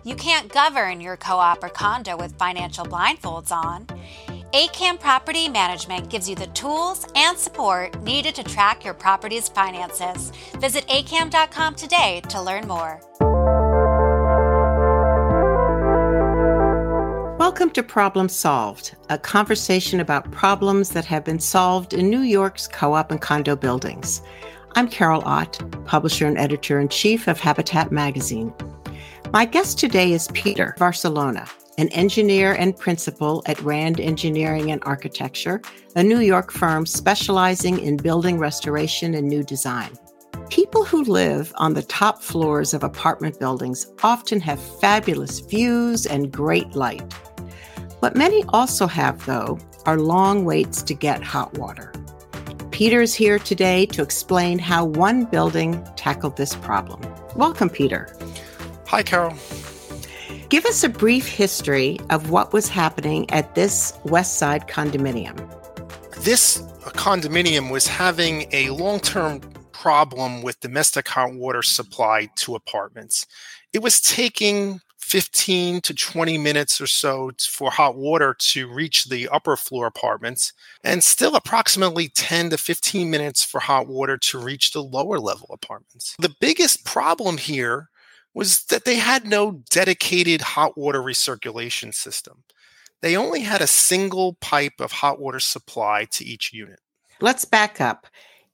You can't govern your co-op or condo with financial blindfolds on. ACAM Property Management gives you the tools and support needed to track your property's finances. Visit acam.com today to learn more. Welcome to Problem Solved, a conversation about problems that have been solved in New York's co-op and condo buildings. I'm Carol Ott, publisher and editor-in-chief of Habitat Magazine. My guest today is Peter Barcelona, an engineer and principal at Rand Engineering and Architecture, a New York firm specializing in building restoration and new design. People who live on the top floors of apartment buildings often have fabulous views and great light. What many also have, though, are long waits to get hot water. Peter is here today to explain how one building tackled this problem. Welcome, Peter. Hi, Carol. Give us a brief history of what was happening at this West Side condominium. This condominium was having a long-term problem with domestic hot water supply to apartments. It was taking 15 to 20 minutes or so for hot water to reach the upper floor apartments, and still approximately 10 to 15 minutes for hot water to reach the lower level apartments. The biggest problem here was that they had no dedicated hot water recirculation system. They only had a single pipe of hot water supply to each unit. Let's back up.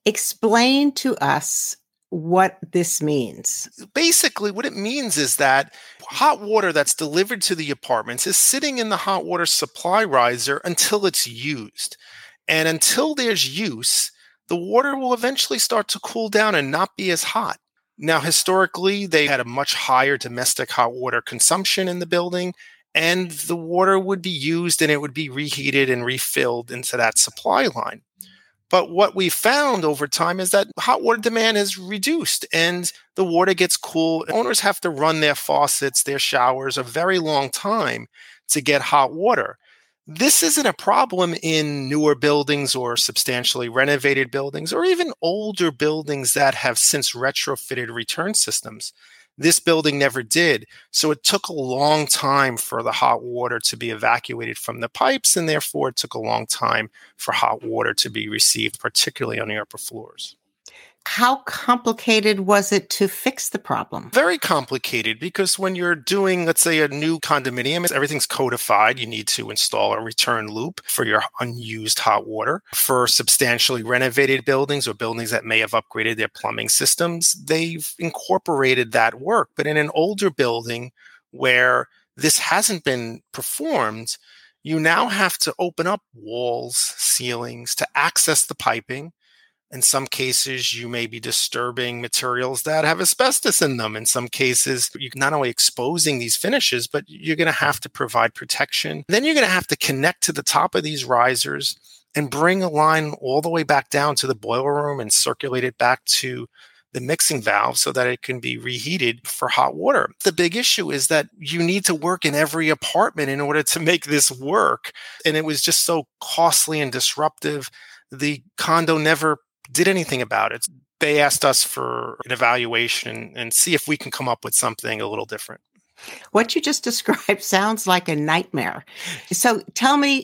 Explain to us what this means. Basically, what it means is that hot water that's delivered to the apartments is sitting in the hot water supply riser until it's used. And until there's use, the water will eventually start to cool down and not be as hot. Now, historically, they had a much higher domestic hot water consumption in the building, and the water would be used and it would be reheated and refilled into that supply line. But what we found over time is that hot water demand has reduced and the water gets cool. Owners have to run their faucets, their showers a very long time to get hot water. This isn't a problem in newer buildings or substantially renovated buildings or even older buildings that have since retrofitted return systems. This building never did. So it took a long time for the hot water to be evacuated from the pipes, and therefore it took a long time for hot water to be received, particularly on the upper floors. How complicated was it to fix the problem? Very complicated, because when you're doing, let's say, a new condominium, everything's codified. You need to install a return loop for your unused hot water. For substantially renovated buildings or buildings that may have upgraded their plumbing systems, they've incorporated that work. But in an older building where this hasn't been performed, you now have to open up walls, ceilings to access the piping. In some cases, you may be disturbing materials that have asbestos in them. In some cases, you're not only exposing these finishes, but you're going to have to provide protection. Then you're going to have to connect to the top of these risers and bring a line all the way back down to the boiler room and circulate it back to the mixing valve so that it can be reheated for hot water. The big issue is that you need to work in every apartment in order to make this work. And it was just so costly and disruptive. The condo never did anything about it. They asked us for an evaluation and see if we can come up with something a little different. What you just described sounds like a nightmare. So tell me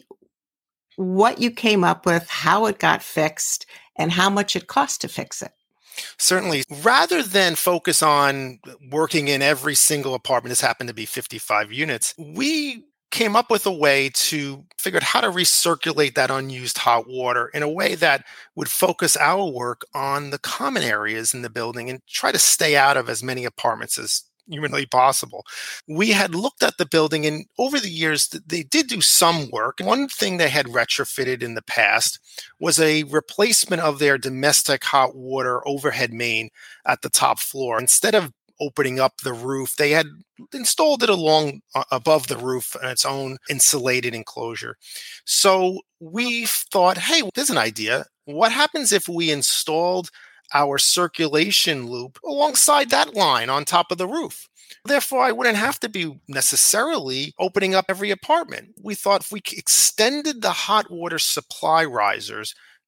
what you came up with, how it got fixed, and how much it cost to fix it. Certainly. Rather than focus on working in every single apartment, this happened to be 55 units, we came up with a way to figure out how to recirculate that unused hot water in a way that would focus our work on the common areas in the building and try to stay out of as many apartments as humanly possible. We had looked at the building, and over the years, they did do some work. One thing they had retrofitted in the past was a replacement of their domestic hot water overhead main at the top floor. Instead of opening up the roof, they had installed it along above the roof in its own insulated enclosure. So we thought, hey, there's an idea. What happens if we installed our circulation loop alongside that line on top of the roof? Therefore, I wouldn't have to be necessarily opening up every apartment. We thought if we extended the hot water supply risers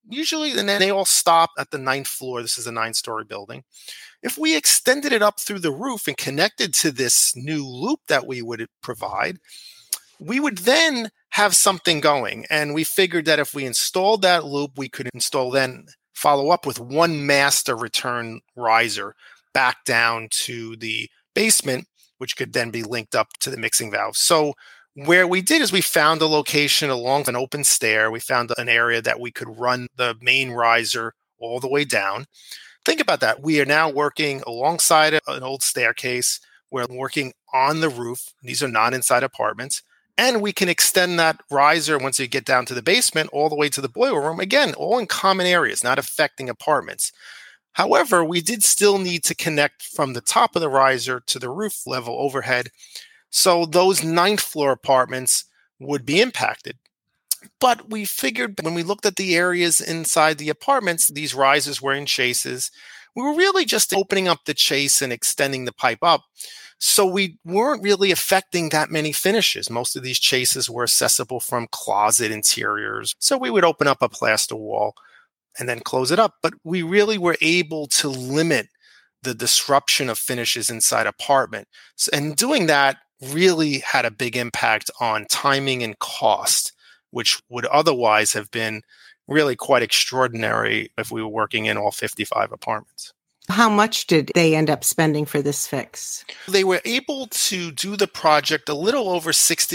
usually, and then they all stop at the 9th floor. This is a 9-story building. If we extended it up through the roof and connected to this new loop that we would provide, we would then have something going. And we figured that if we installed that loop, we could follow up with one master return riser back down to the basement, which could then be linked up to the mixing valve. So where we did is we found a location along an open stair. We found an area that we could run the main riser all the way down. Think about that. We are now working alongside an old staircase. We're working on the roof. These are not inside apartments. And we can extend that riser once you get down to the basement all the way to the boiler room. Again, all in common areas, not affecting apartments. However, we did still need to connect from the top of the riser to the roof level overhead. So those 9th floor apartments would be impacted. But we figured when we looked at the areas inside the apartments, these risers were in chases. We were really just opening up the chase and extending the pipe up. So we weren't really affecting that many finishes. Most of these chases were accessible from closet interiors. So we would open up a plaster wall and then close it up. But we really were able to limit the disruption of finishes inside apartment. And doing that really had a big impact on timing and cost, which would otherwise have been really quite extraordinary if we were working in all 55 apartments. How much did they end up spending for this fix? They were able to do the project a little over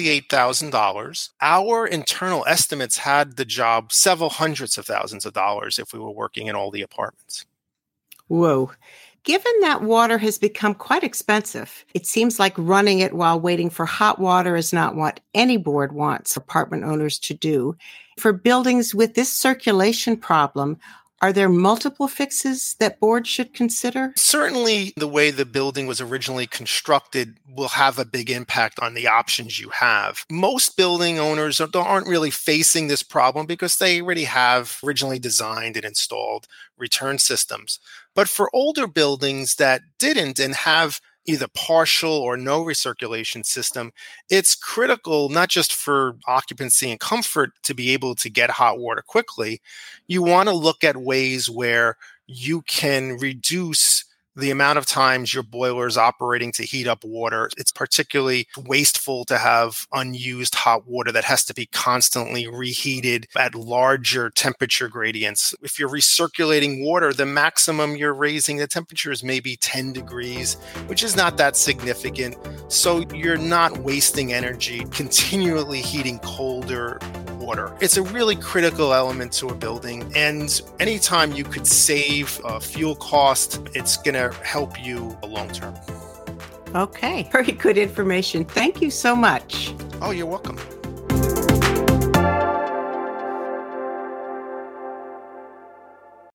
$68,000. Our internal estimates had the job several hundreds of thousands of dollars if we were working in all the apartments. Whoa. Given that water has become quite expensive, it seems like running it while waiting for hot water is not what any board wants apartment owners to do. For buildings with this circulation problem, are there multiple fixes that boards should consider? Certainly, the way the building was originally constructed will have a big impact on the options you have. Most building owners aren't really facing this problem because they already have originally designed and installed return systems. But for older buildings that didn't and have either partial or no recirculation system, it's critical not just for occupancy and comfort to be able to get hot water quickly. You want to look at ways where you can reduce the amount of times your boiler is operating to heat up water. It's particularly wasteful to have unused hot water that has to be constantly reheated at larger temperature gradients. If you're recirculating water, the maximum you're raising the temperature is maybe 10 degrees, which is not that significant. So you're not wasting energy continually heating colder water. It's a really critical element to a building, and anytime you could save fuel cost, it's going to help you long term. Okay, very good information. Thank you so much. Oh, you're welcome.